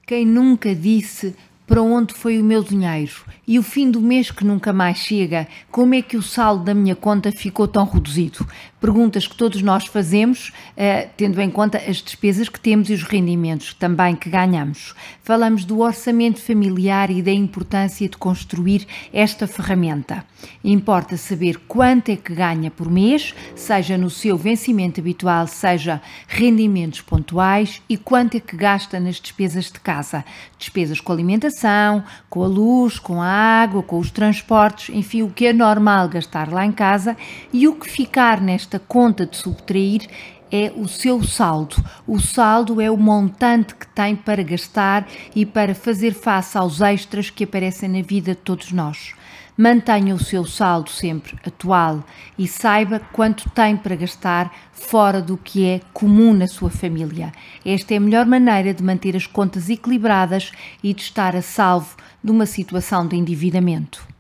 Quem nunca disse para onde foi o meu dinheiro? E o fim do mês que nunca mais chega? Como é que o saldo da minha conta ficou tão reduzido? Perguntas que todos nós fazemos, tendo em conta as despesas que temos e os rendimentos também que ganhamos. Falamos do orçamento familiar e da importância de construir esta ferramenta. Importa saber quanto é que ganha por mês, seja no seu vencimento habitual, seja rendimentos pontuais, e quanto é que gasta nas despesas de casa. Despesas com alimentação, com a luz, com a água, com os transportes, enfim, o que é normal gastar lá em casa, e o que ficar nesta conta de subtrair é o seu saldo. O saldo é o montante que tem para gastar e para fazer face aos extras que aparecem na vida de todos nós. Mantenha o seu saldo sempre atual e saiba quanto tem para gastar fora do que é comum na sua família. Esta é a melhor maneira de manter as contas equilibradas e de estar a salvo de uma situação de endividamento.